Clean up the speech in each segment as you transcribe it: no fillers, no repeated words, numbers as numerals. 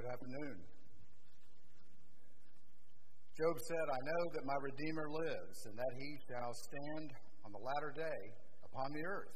Good afternoon. Job said, I know that my Redeemer lives, and that he shall stand on the latter day upon the earth.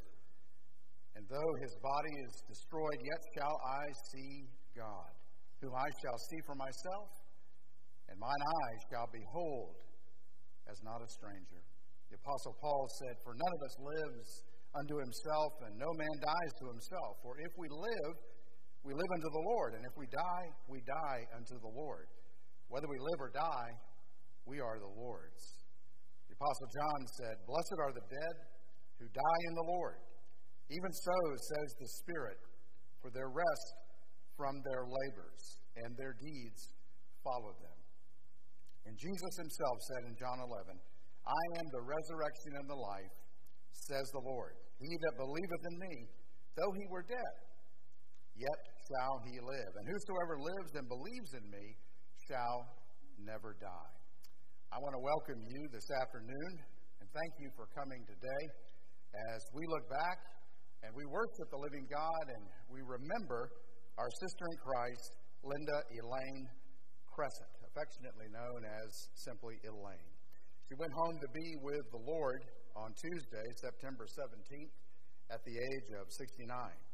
And though his body is destroyed, yet shall I see God, whom I shall see for myself, and mine eyes shall behold as not a stranger. The Apostle Paul said, For none of us lives unto himself, and no man dies to himself. For if we live unto the Lord, and if we die unto the Lord. Whether we live or die, we are the Lord's. The Apostle John said, Blessed are the dead who die in the Lord. Even so, says the Spirit, for their rest from their labors, and their deeds follow them. And Jesus himself said in John 11, I am the resurrection and the life, says the Lord. He that believeth in me, though he were dead, yet shall he live. And whosoever lives and believes in me shall never die. I want to welcome you this afternoon, and thank you for coming today as we look back and we worship the living God, and we remember our sister in Christ, Linda Elaine Crescent, affectionately known as simply Elaine. She went home to be with the Lord on Tuesday, September 17th, at the age of 69.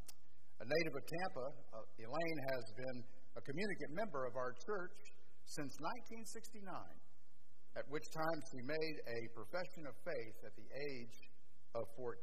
A native of Tampa, Elaine has been a communicant member of our church since 1969, at which time she made a profession of faith at the age of 14.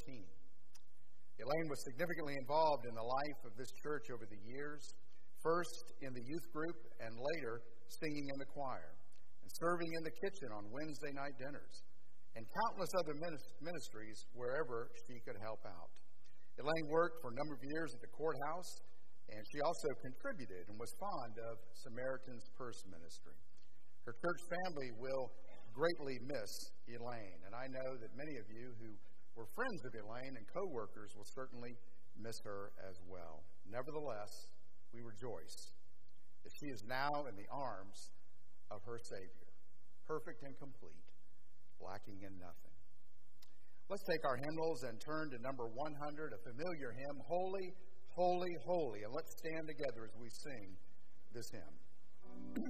Elaine was significantly involved in the life of this church over the years, first in the youth group and later singing in the choir, and serving in the kitchen on Wednesday night dinners, and countless other ministries wherever she could help out. Elaine worked for a number of years at the courthouse, and she also contributed and was fond of Samaritan's Purse ministry. Her church family will greatly miss Elaine, and I know that many of you who were friends of Elaine and co-workers will certainly miss her as well. Nevertheless, we rejoice that she is now in the arms of her Savior, perfect and complete, lacking in nothing. Let's take our hymnals and turn to number 100, a familiar hymn, Holy, Holy, Holy. And let's stand together as we sing this hymn.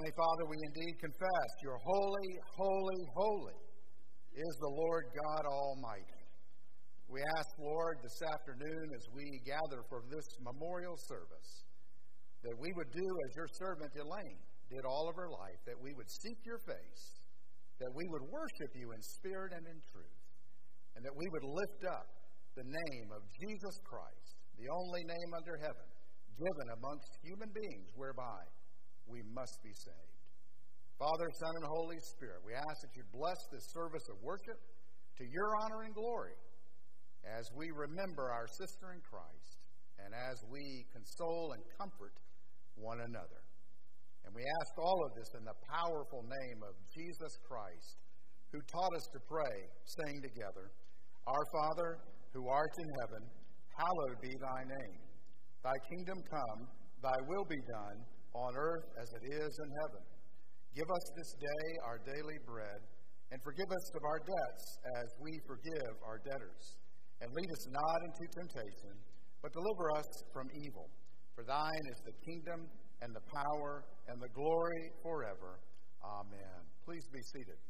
Heavenly Father, we indeed confess you're holy, holy, holy is the Lord God Almighty. We ask, Lord, this afternoon as we gather for this memorial service, that we would do as your servant Elaine did all of her life, that we would seek your face, that we would worship you in spirit and in truth, and that we would lift up the name of Jesus Christ, the only name under heaven, given amongst human beings whereby we must be saved. Father, Son, and Holy Spirit, we ask that you bless this service of worship to your honor and glory as we remember our sister in Christ and as we console and comfort one another. And we ask all of this in the powerful name of Jesus Christ, who taught us to pray, saying together, Our Father, who art in heaven, hallowed be thy name. Thy kingdom come, thy will be done, on earth as it is in heaven. Give us this day our daily bread, and forgive us of our debts as we forgive our debtors. And lead us not into temptation, but deliver us from evil. For thine is the kingdom, and the power, and the glory forever. Amen. Please be seated.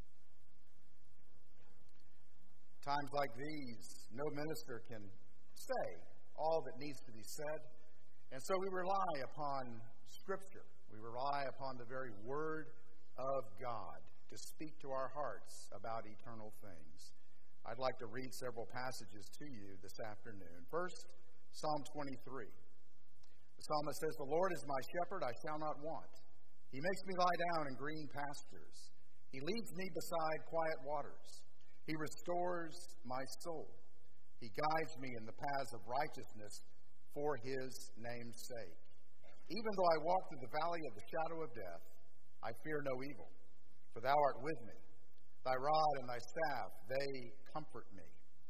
Times like these, no minister can say all that needs to be said. And so we rely upon Scripture. We rely upon the very Word of God to speak to our hearts about eternal things. I'd like to read several passages to you this afternoon. First, Psalm 23. The psalmist says, The Lord is my shepherd, I shall not want. He makes me lie down in green pastures. He leads me beside quiet waters. He restores my soul. He guides me in the paths of righteousness for his name's sake. Even though I walk through the valley of the shadow of death, I fear no evil, for thou art with me. Thy rod and thy staff, they comfort me.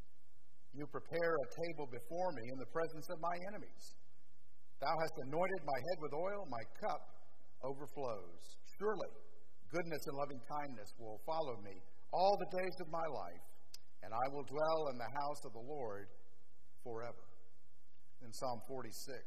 You prepare a table before me in the presence of my enemies. Thou hast anointed my head with oil, my cup overflows. Surely goodness and loving kindness will follow me all the days of my life, and I will dwell in the house of the Lord forever. In Psalm 46,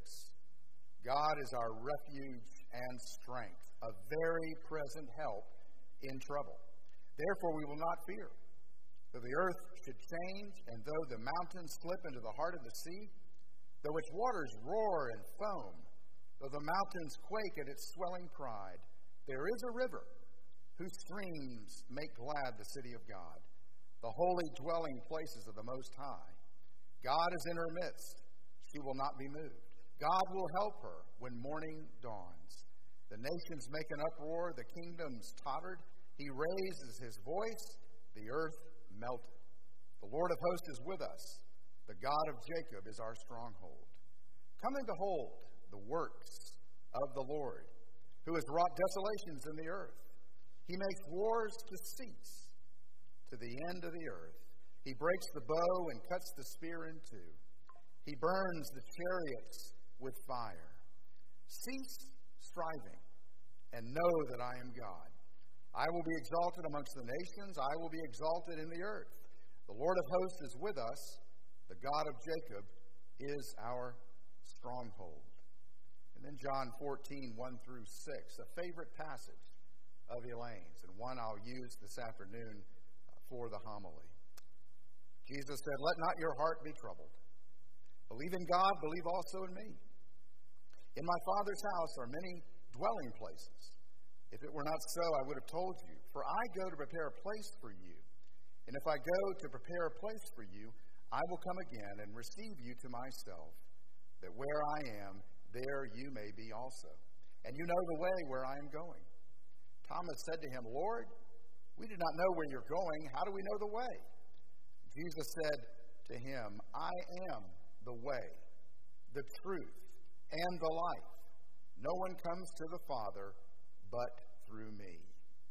God is our refuge and strength, a very present help in trouble. Therefore we will not fear. Though the earth should change, and though the mountains slip into the heart of the sea, though its waters roar and foam, though the mountains quake at its swelling pride, there is a river whose streams make glad the city of God, the holy dwelling places of the Most High. God is in her midst. She will not be moved. God will help her when morning dawns. The nations make an uproar, the kingdoms tottered. He raises his voice, the earth melted. The Lord of hosts is with us. The God of Jacob is our stronghold. Come and behold the works of the Lord, who has wrought desolations in the earth. He makes wars to cease to the end of the earth. He breaks the bow and cuts the spear in two. He burns the chariots with fire. Cease striving and know that I am God. I will be exalted amongst the nations. I will be exalted in the earth. The Lord of hosts is with us. The God of Jacob is our stronghold. And then John 14, 1 through 6, a favorite passage of Elaine's, and one I'll use this afternoon for the homily. Jesus said, Let not your heart be troubled. Believe in God, believe also in me. In my Father's house are many dwelling places. If it were not so, I would have told you, for I go to prepare a place for you. And if I go to prepare a place for you, I will come again and receive you to myself, that where I am, there you may be also. And you know the way where I am going. Thomas said to him, Lord, we do not know where you're going. How do we know the way? Jesus said to him, I am the way, the truth, and the life. No one comes to the Father but through me.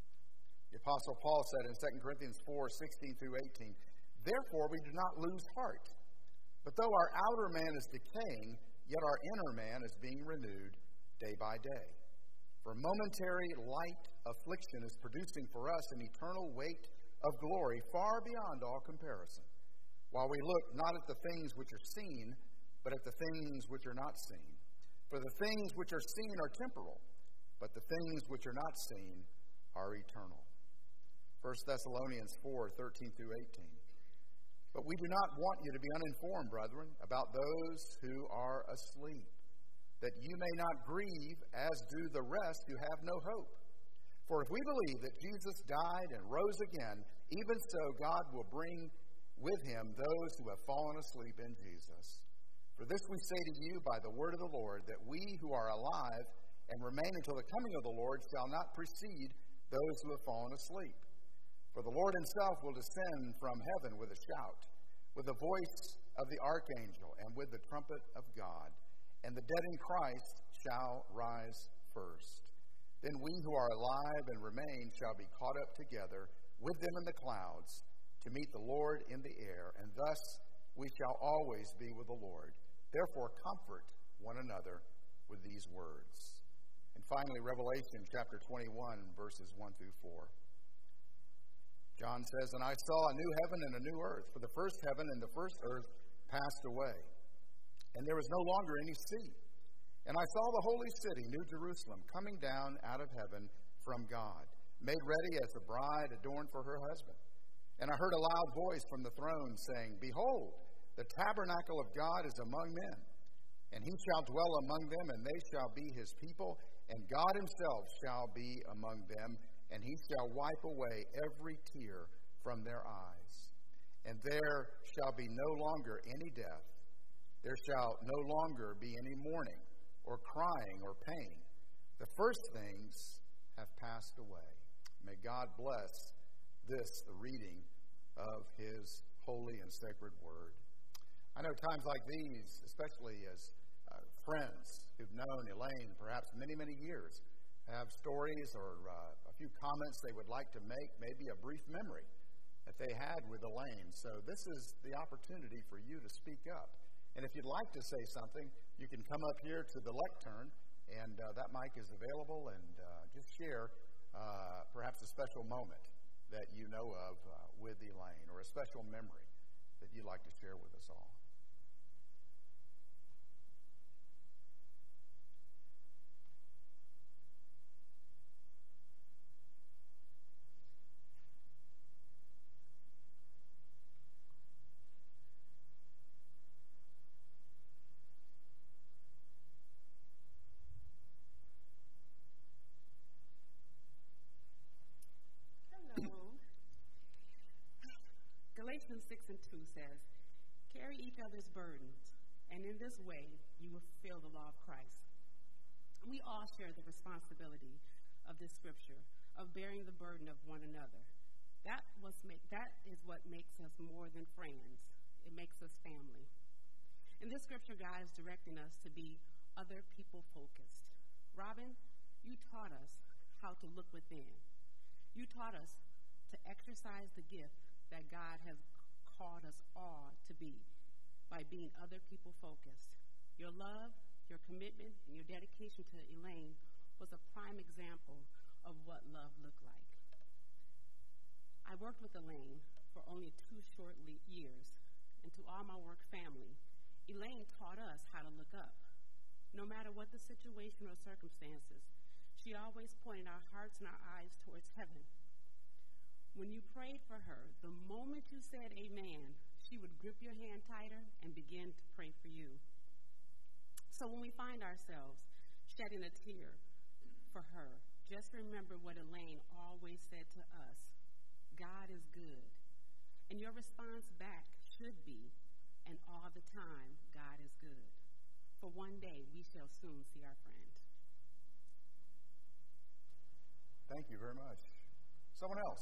The Apostle Paul said in 2 Corinthians 4, 16 through 18, Therefore we do not lose heart. But though our outer man is decaying, yet our inner man is being renewed day by day. For momentary light affliction is producing for us an eternal weight of glory far beyond all comparison, while we look not at the things which are seen, but at the things which are not seen. For the things which are seen are temporal, but the things which are not seen are eternal. 1 Thessalonians 4:13 through 18. But we do not want you to be uninformed, brethren, about those who are asleep, that you may not grieve as do the rest who have no hope. For if we believe that Jesus died and rose again, even so God will bring with him those who have fallen asleep in Jesus. For this we say to you by the word of the Lord, that we who are alive and remain until the coming of the Lord shall not precede those who have fallen asleep. For the Lord himself will descend from heaven with a shout, with the voice of the archangel, and with the trumpet of God. And the dead in Christ shall rise first. Then we who are alive and remain shall be caught up together with them in the clouds to meet the Lord in the air, and thus we shall always be with the Lord. Therefore comfort one another with these words. And finally, Revelation chapter 21, verses 1 through 4. John says, And I saw a new heaven and a new earth, for the first heaven and the first earth passed away, and there was no longer any sea. And I saw the holy city, New Jerusalem, coming down out of heaven from God, made ready as a bride adorned for her husband. And I heard a loud voice from the throne saying, Behold, the tabernacle of God is among men, and he shall dwell among them, and they shall be his people, and God himself shall be among them, and he shall wipe away every tear from their eyes. And there shall be no longer any death. There shall no longer be any mourning, or crying, or pain. The first things have passed away. May God bless this, the reading of his holy and sacred word. I know times like these, especially as friends who've known Elaine perhaps many, many years, have stories or a few comments they would like to make, maybe a brief memory that they had with Elaine. So this is the opportunity for you to speak up. And if you'd like to say something, you can come up here to the lectern, and that mic is available, and just share perhaps a special moment that you know of with Elaine, or a special memory that you'd like to share with us all. Galatians 6 and 2 says, Carry each other's burdens, and in this way you will fulfill the law of Christ. We all share the responsibility of this scripture, of bearing the burden of one another. That is what makes us more than friends. It makes us family. In this scripture, God is directing us to be other people focused. Robin, you taught us how to look within. You taught us to exercise the gift that God has called us all to be by being other people focused. Your love, your commitment, and your dedication to Elaine was a prime example of what love looked like. I worked with Elaine for only 2 short years, and to all my work family, Elaine taught us how to look up. No matter what the situation or circumstances, she always pointed our hearts and our eyes towards heaven. When you prayed for her, the moment you said amen, she would grip your hand tighter and begin to pray for you. So when we find ourselves shedding a tear for her, just remember what Elaine always said to us: God is good. And your response back should be, and all the time, God is good. For one day we shall soon see our friend. Thank you very much. Someone else?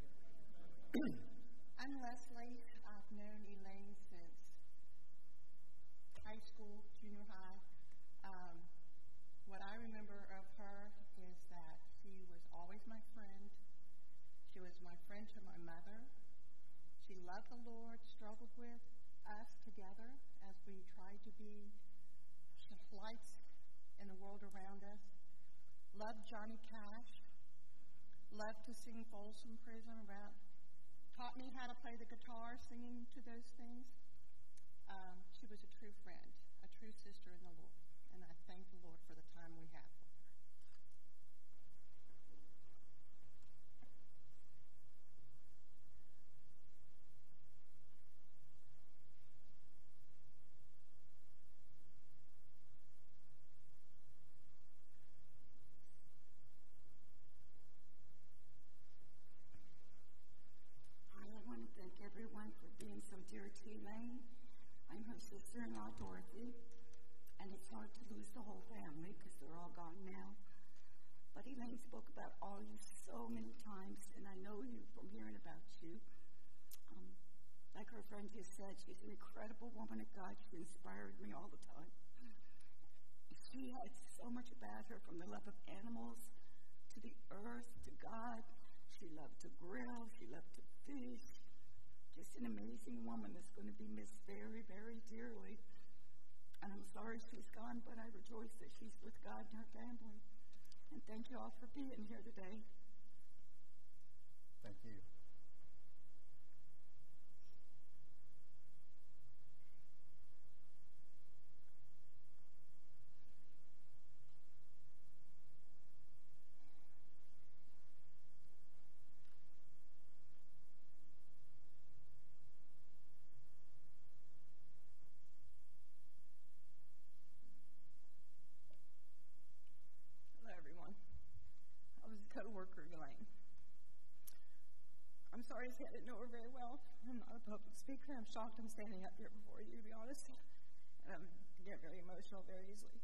I'm Leslie. I've known Elaine since Johnny Cash. Loved to sing Folsom Prison. Taught me how to play the guitar, singing to those things. She was a true friend, a true sister in the Lord, and I thank the Lord for the time we have with her. I want to thank everyone for being so dear to Elaine. I'm her sister-in-law, Dorothy, and it's hard to lose the whole family because they're all gone now. But Elaine spoke about all you so many times, and I know you from hearing about you. Like her friend just said, she's an incredible woman of God. She inspired me all the time. She had so much about her, from the love of animals to the earth to God. She loved to grill. She loved to fish. Just an amazing woman that's going to be missed very, very dearly. And I'm sorry she's gone, but I rejoice that she's with God and her family. And thank you all for being here today. Thank you. Co-worker Elaine. I'm sorry I didn't know her very well. I'm not a public speaker. I'm shocked I'm standing up here before you, to be honest. And I get very emotional very easily.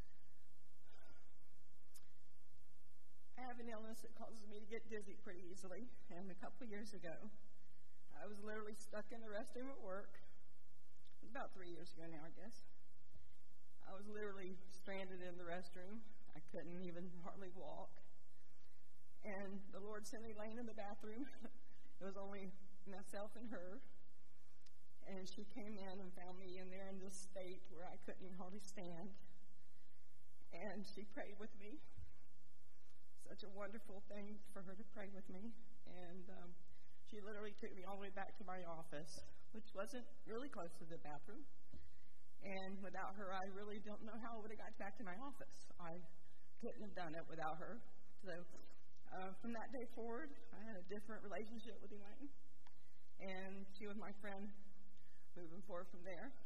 I have an illness that causes me to get dizzy pretty easily. And a couple years ago, I was literally stuck in the restroom at work. About 3 years ago now, I guess. I was literally stranded in the restroom. I couldn't even hardly walk. And the Lord sent Elaine in the bathroom. It was only myself and her. And she came in and found me in there in this state where I couldn't even hardly stand. And she prayed with me. Such a wonderful thing for her to pray with me. And she literally took me all the way back to my office, which wasn't really close to the bathroom. And without her, I really don't know how I would have got back to my office. I couldn't have done it without her. So from that day forward, I had a different relationship with Elaine, and she was my friend moving forward from there.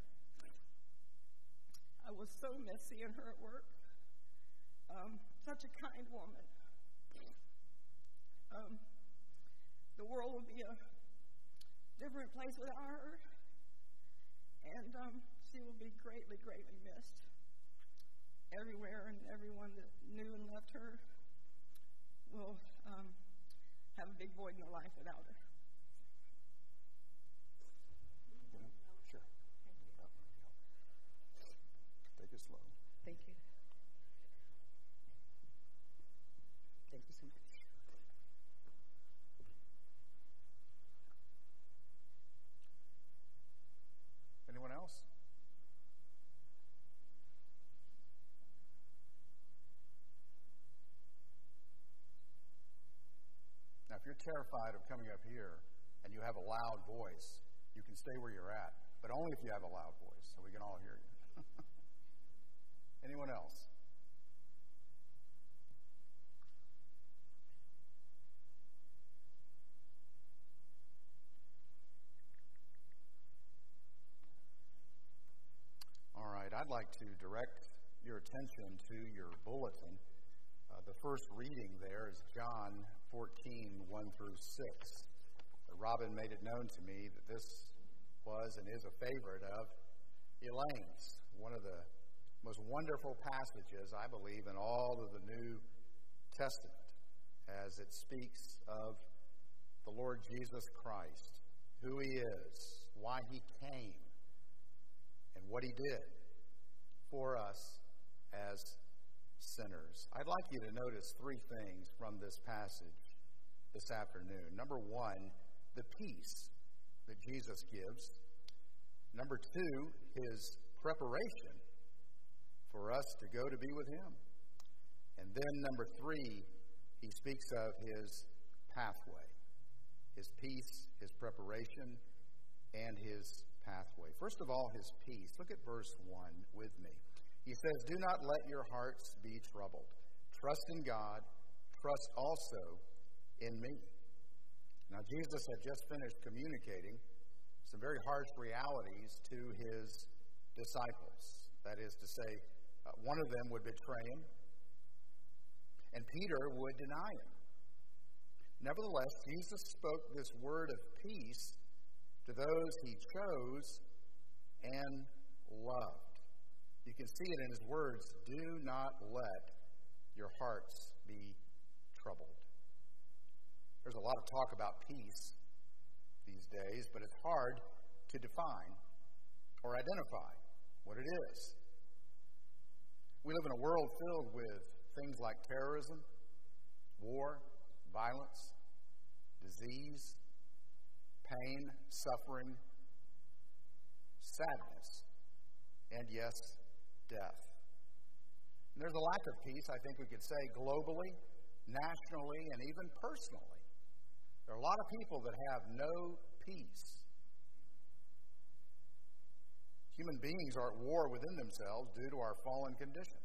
I was so missed seeing her at work. Such a kind woman. The world would be a different place without her, and she will be greatly, greatly missed everywhere, and everyone that knew and loved her will have a big void in their life without her. Sure. Take it slow. Thank you. Thank you so much. Anyone else? Now, if you're terrified of coming up here and you have a loud voice, you can stay where you're at, but only if you have a loud voice, so we can all hear you. Anyone else? All right, I'd like to direct your attention to your bulletin. The first reading there is John 14, 1 through 6. Robin made it known to me that this was and is a favorite of Elaine's. One of the most wonderful passages, I believe, in all of the New Testament, as it speaks of the Lord Jesus Christ, who he is, why he came, and what he did for us as sinners. I'd like you to notice three things from this passage this afternoon. Number one, the peace that Jesus gives. Number two, his preparation for us to go to be with him. And then number 3, he speaks of his pathway, his peace, his preparation, and his pathway. First of all, his peace. Look at verse 1 with me. He says, "Do not let your hearts be troubled. Trust in God. Trust also in me." Now, Jesus had just finished communicating some very harsh realities to his disciples. That is to say, one of them would betray him, and Peter would deny him. Nevertheless, Jesus spoke this word of peace to those he chose and loved. You can see it in his words, "Do not let your hearts be troubled." There's a lot of talk about peace these days, but it's hard to define or identify what it is. We live in a world filled with things like terrorism, war, violence, disease, pain, suffering, sadness, and yes, death. And there's a lack of peace, I think we could say, globally, nationally, and even personally. There are a lot of people that have no peace. Human beings are at war within themselves due to our fallen condition.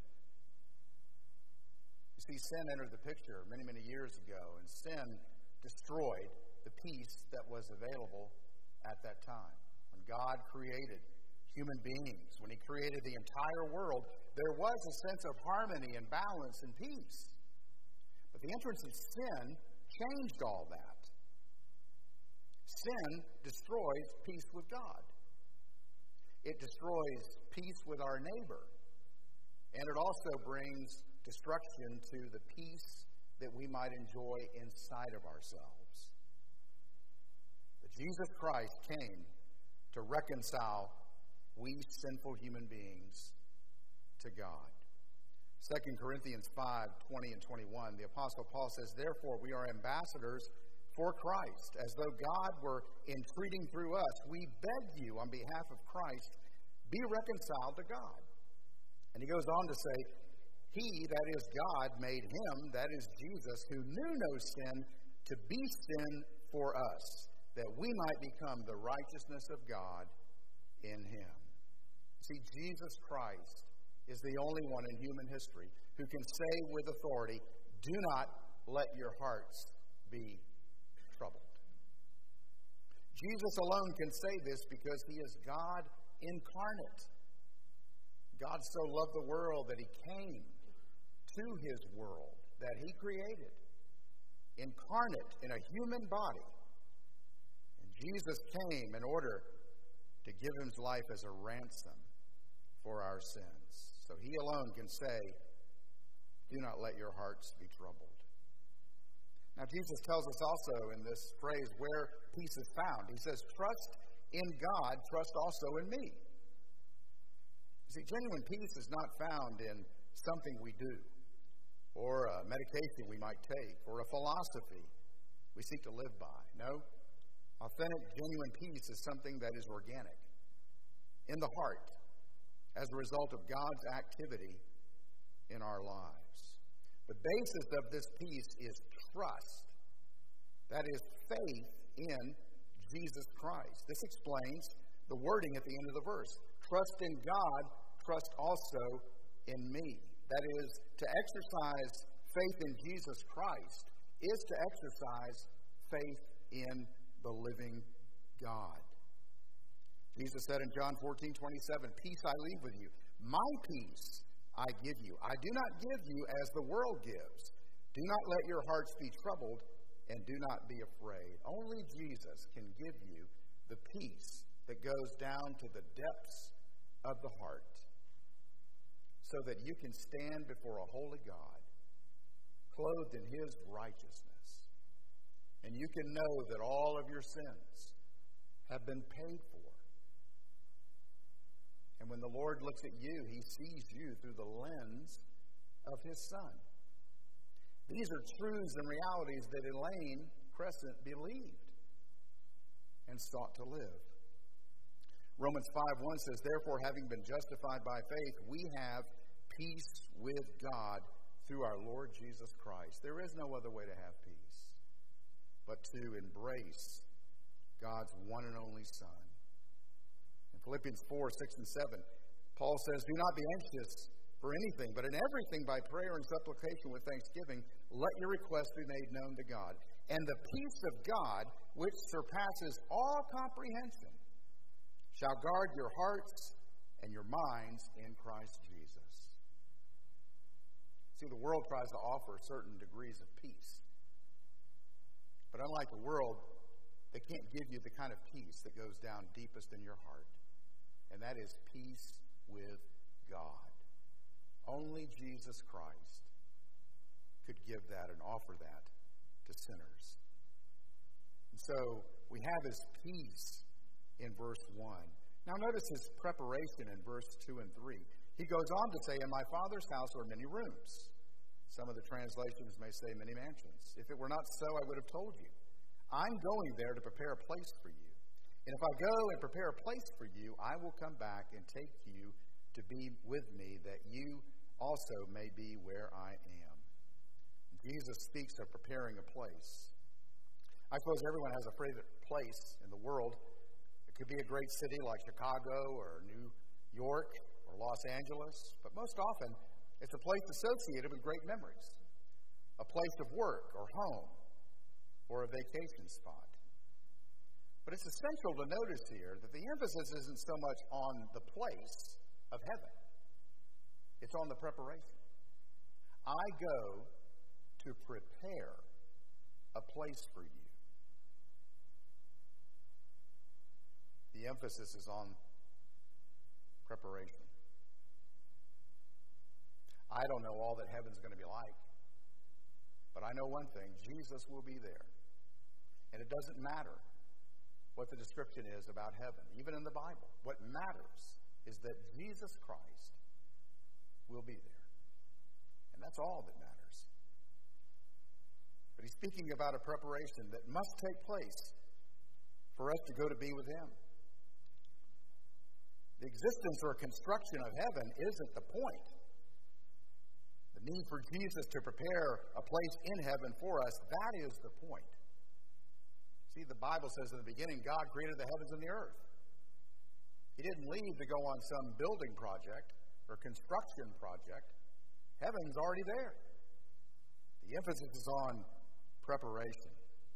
You see, sin entered the picture many, many years ago, and sin destroyed the peace that was available at that time. When God created human beings, when he created the entire world, there was a sense of harmony and balance and peace. But the entrance of sin changed all that. Sin destroys peace with God. It destroys peace with our neighbor. And it also brings destruction to the peace that we might enjoy inside of ourselves. But Jesus Christ came to reconcile we sinful human beings to God. 2 Corinthians 5:20 and 21, the Apostle Paul says, "Therefore we are ambassadors for Christ, as though God were entreating through us. We beg you on behalf of Christ, be reconciled to God." And he goes on to say, "He, that is God, made him, that is Jesus, who knew no sin, to be sin for us, that we might become the righteousness of God in him." See, Jesus Christ is the only one in human history who can say with authority, "Do not let your hearts be troubled." Jesus alone can say this because he is God incarnate. God so loved the world that he came to his world that he created, incarnate in a human body. And Jesus came in order to give his life as a ransom for our sins. So he alone can say, "Do not let your hearts be troubled." Now, Jesus tells us also in this phrase where peace is found. He says, "Trust in God, trust also in me." You see, genuine peace is not found in something we do, or a medication we might take, or a philosophy we seek to live by. No, authentic, genuine peace is something that is organic, in the heart, as a result of God's activity in our lives. The basis of this peace is trust. That is faith in Jesus Christ. This explains the wording at the end of the verse. Trust in God, trust also in me. That is, to exercise faith in Jesus Christ is to exercise faith in the living God. Jesus said in John 14:27, "Peace I leave with you. My peace I give you. I do not give you as the world gives. Do not let your hearts be troubled, and do not be afraid." Only Jesus can give you the peace that goes down to the depths of the heart, so that you can stand before a holy God, clothed in his righteousness, and you can know that all of your sins have been paid for. And when the Lord looks at you, he sees you through the lens of his Son. These are truths and realities that Elaine Crescent believed and sought to live. Romans 5:1 says, "Therefore, having been justified by faith, we have peace with God through our Lord Jesus Christ. There is no other way to have peace but to embrace God's one and only Son. In Philippians 4, 6, and 7, Paul says, "Do not be anxious for anything, but in everything by prayer and supplication with thanksgiving, let your requests be made known to God. And the peace of God, which surpasses all comprehension, shall guard your hearts and your minds in Christ Jesus." See, the world tries to offer certain degrees of peace. But unlike the world, they can't give you the kind of peace that goes down deepest in your heart. And that is peace with God. Only Jesus Christ could give that and offer that to sinners. And so we have his peace in verse 1. Now notice his preparation in verse 2 and 3. He goes on to say, "In my Father's house are many rooms." Some of the translations may say many mansions. If it were not so, I would have told you. I'm going there to prepare a place for you. And if I go and prepare a place for you, I will come back and take you to be with me, that you also may be where I am. Jesus speaks of preparing a place. I suppose everyone has a favorite place in the world. It could be a great city like Chicago or New York or Los Angeles, but most often it's a place associated with great memories, a place of work or home or a vacation spot. But it's essential to notice here that the emphasis isn't so much on the place of heaven. It's on the preparation. I go to prepare a place for you. The emphasis is on preparation. I don't know all that heaven's going to be like, but I know one thing: Jesus will be there. And it doesn't matter what the description is about heaven, even in the Bible. What matters is that Jesus Christ will be there. And that's all that matters. But he's speaking about a preparation that must take place for us to go to be with him. The existence or construction of heaven isn't the point. The need for Jesus to prepare a place in heaven for us, that is the point. See, the Bible says in the beginning, God created the heavens and the earth. He didn't leave to go on some building project or construction project. Heaven's already there. The emphasis is on preparation.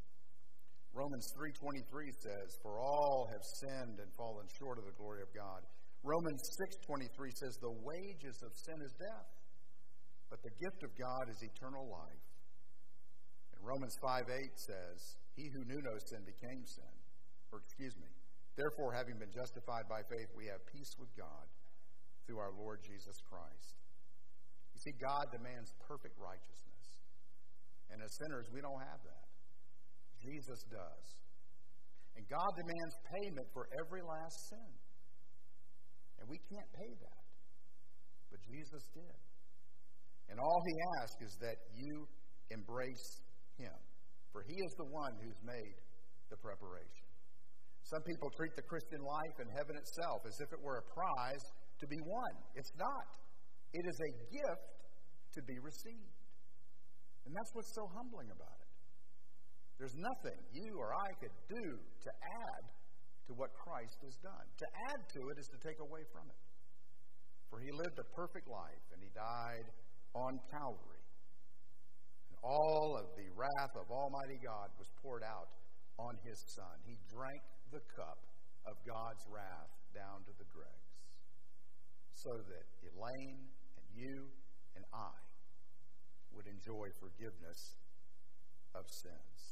Romans 3:23 says, "For all have sinned and fallen short of the glory of God." Romans 6:23 says, "The wages of sin is death, but the gift of God is eternal life." And Romans 5:8 says, "He who knew no sin became sin." Therefore, having been justified by faith, we have peace with God through our Lord Jesus Christ. You see, God demands perfect righteousness. And as sinners, we don't have that. Jesus does. And God demands payment for every last sin. And we can't pay that. But Jesus did. And all he asks is that you embrace him. For he is the one who's made the preparation. Some people treat the Christian life and heaven itself as if it were a prize to be won. It's not. It is a gift to be received. And that's what's so humbling about it. There's nothing you or I could do to add to what Christ has done. To add to it is to take away from it. For he lived a perfect life and he died on Calvary. And all of the wrath of Almighty God was poured out on his Son. He drank the cup of God's wrath down to the dregs, so that Elaine and you and I would enjoy forgiveness of sins.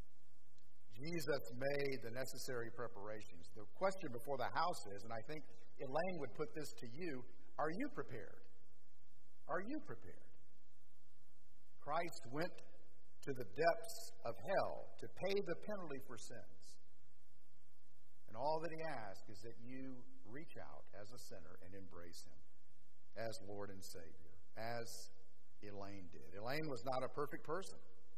Jesus made the necessary preparations. The question before the house is, and I think Elaine would put this to you, are you prepared? Are you prepared? Christ went to the depths of hell to pay the penalty for sins. And all that he asks is that you reach out as a sinner and embrace him as Lord and Savior, as Elaine did. Elaine was not a perfect person.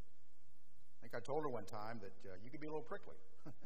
I think I told her one time that you could be a little prickly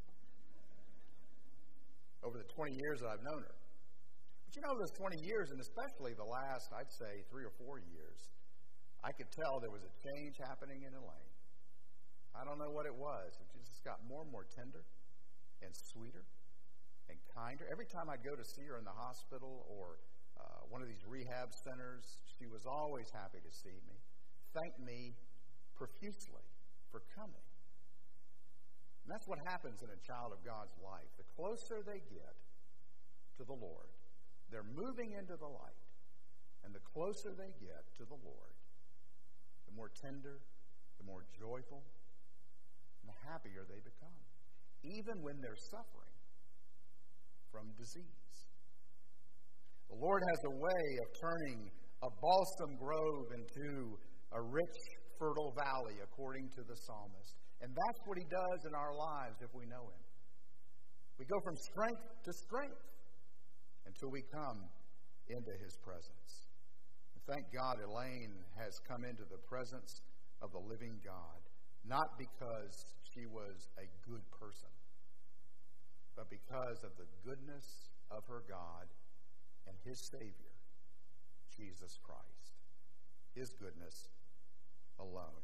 over the 20 years that I've known her. But you know, those 20 years, and especially the last, I'd say, 3 or 4 years, I could tell there was a change happening in Elaine. I don't know what it was. It just got more and more tender and sweeter and kinder. Every time I'd go to see her in the hospital or one of these rehab centers, she was always happy to see me, thank me profusely for coming. And that's what happens in a child of God's life. The closer they get to the Lord, they're moving into the light. And the closer they get to the Lord, the more tender, the more joyful, and the happier they become, even when they're suffering from disease. The Lord has a way of turning a balsam grove into a rich, fertile valley, according to the psalmist. And that's what He does in our lives if we know Him. We go from strength to strength until we come into His presence. And thank God Elaine has come into the presence of the living God, not because she was a good person, but because of the goodness of her God and His Savior, Jesus Christ. His goodness alone.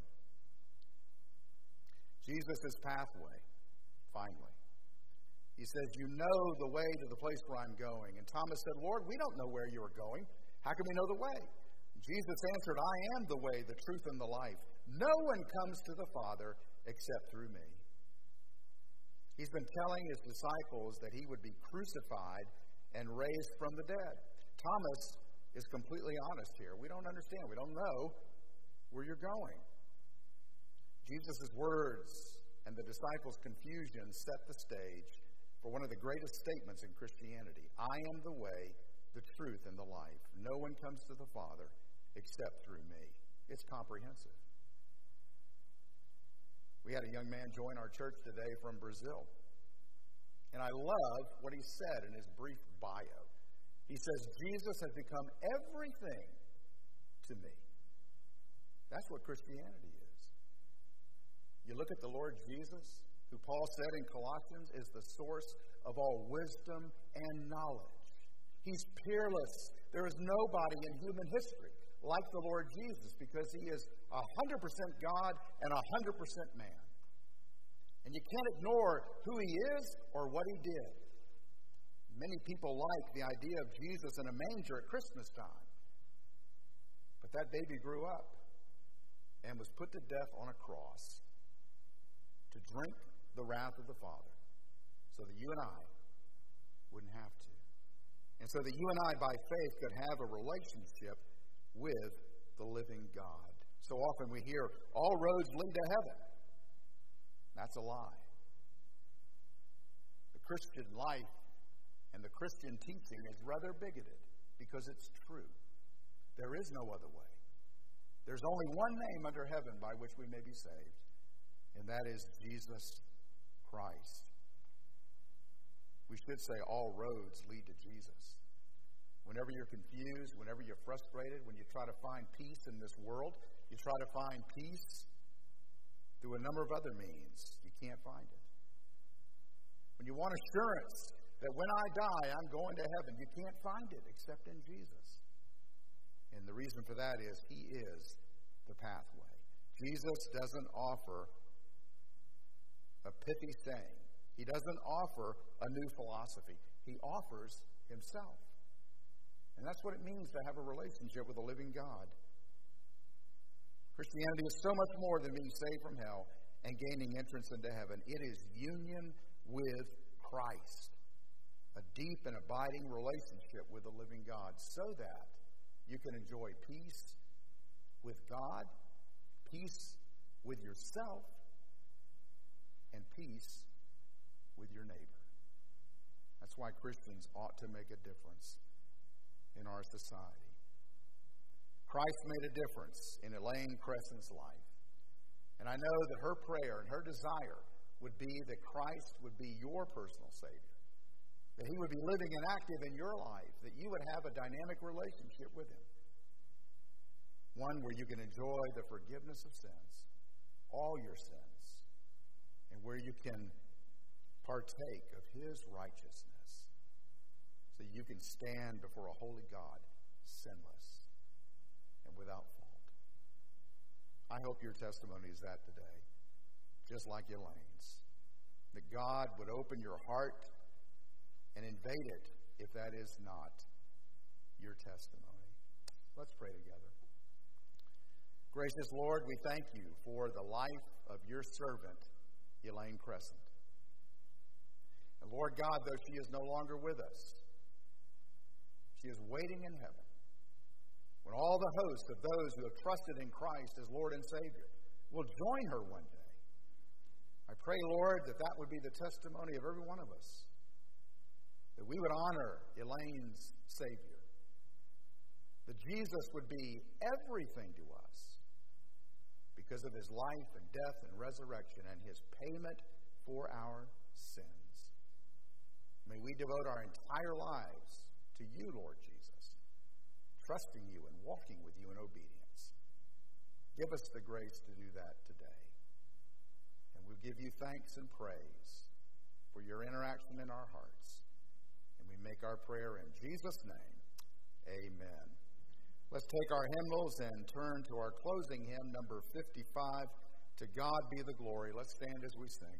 Jesus' pathway, finally. He says, you know the way to the place where I'm going. And Thomas said, Lord, we don't know where you are going. How can we know the way? Jesus answered, I am the way, the truth, and the life. No one comes to the Father except through me. He's been telling His disciples that He would be crucified and raised from the dead. Thomas is completely honest here. We don't understand. We don't know where you're going. Jesus' words and the disciples' confusion set the stage for one of the greatest statements in Christianity. I am the way, the truth, and the life. No one comes to the Father except through me. It's comprehensive. We had a young man join our church today from Brazil. And I love what he said in his brief bio. He says, Jesus has become everything to me. That's what Christianity is. You look at the Lord Jesus, who Paul said in Colossians is the source of all wisdom and knowledge. He's peerless. There is nobody in human history like the Lord Jesus because He is 100% God and 100% man. And you can't ignore who He is or what He did. Many people like the idea of Jesus in a manger at Christmas time. But that baby grew up and was put to death on a cross to drink the wrath of the Father so that you and I wouldn't have to. And so that you and I, by faith, could have a relationship with the living God. So often we hear, all roads lead to heaven. That's a lie. The Christian life and the Christian teaching is rather bigoted because it's true. There is no other way. There's only one name under heaven by which we may be saved, and that is Jesus Christ. We should say all roads lead to Jesus. Whenever you're confused, whenever you're frustrated, when you try to find peace in this world, you try to find peace through a number of other means. You can't find it. When you want assurance that when I die, I'm going to heaven, you can't find it except in Jesus. And the reason for that is He is the pathway. Jesus doesn't offer a pithy saying. He doesn't offer a new philosophy. He offers Himself. And that's what it means to have a relationship with a living God. Christianity is so much more than being saved from hell and gaining entrance into heaven. It is union with Christ, a deep and abiding relationship with the living God, so that you can enjoy peace with God, peace with yourself, and peace with your neighbor. That's why Christians ought to make a difference in our society. Christ made a difference in Elaine Crescent's life. And I know that her prayer and her desire would be that Christ would be your personal Savior. That He would be living and active in your life. That you would have a dynamic relationship with Him. One where you can enjoy the forgiveness of sins, all your sins, and where you can partake of His righteousness so you can stand before a holy God, sinless and without fault. I hope your testimony is that today, just like Elaine's. That God would open your heart and invade it if that is not your testimony. Let's pray together. Gracious Lord, we thank you for the life of your servant, Elaine Crescent. And Lord God, though she is no longer with us, she is waiting in heaven when all the host of those who have trusted in Christ as Lord and Savior will join her one day. I pray, Lord, that that would be the testimony of every one of us, that we would honor Elaine's Savior, that Jesus would be everything to us because of his life and death and resurrection and his payment for our sins. May we devote our entire lives to you, Lord Jesus, trusting you and walking with you in obedience. Give us the grace to do that today. And we'll give you thanks and praise for your interaction in our hearts. And we make our prayer in Jesus' name. Amen. Let's take our hymnals and turn to our closing hymn, number 55, To God Be the Glory. Let's stand as we sing.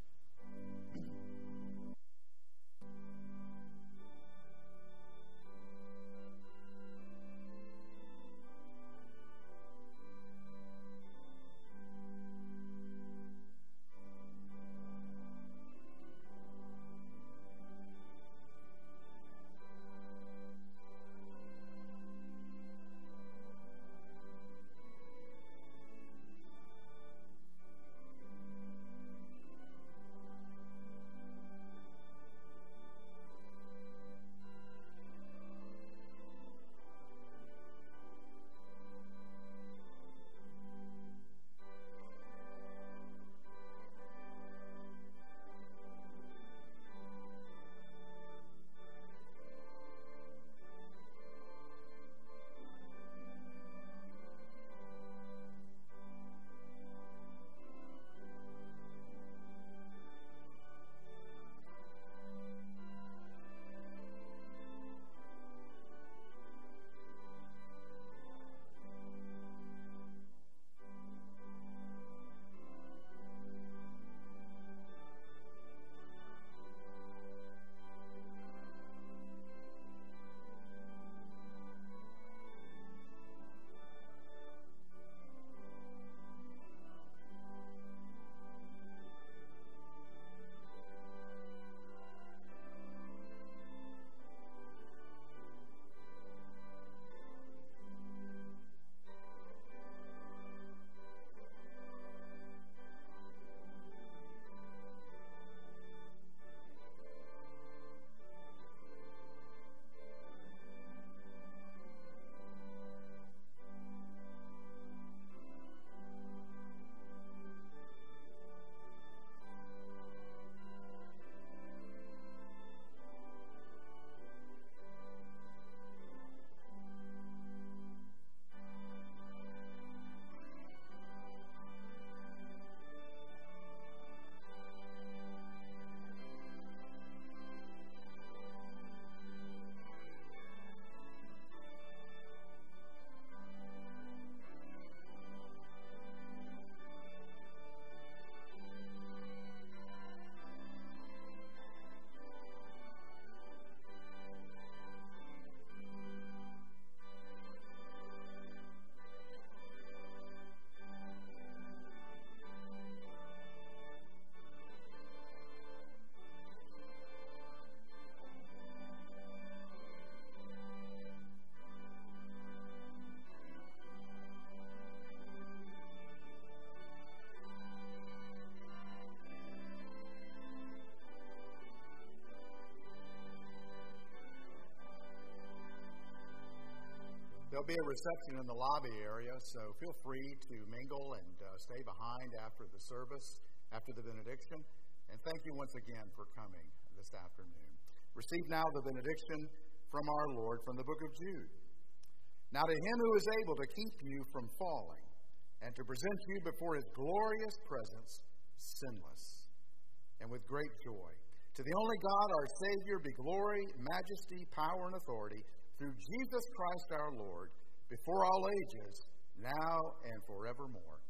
There'll be a reception in the lobby area, so feel free to mingle and stay behind after the service, after the benediction. And thank you once again for coming this afternoon. Receive now the benediction from our Lord from the book of Jude. Now to him who is able to keep you from falling and to present you before his glorious presence sinless and with great joy. To the only God, our Savior, be glory, majesty, power, and authority through Jesus Christ our Lord, before all ages, now and forevermore.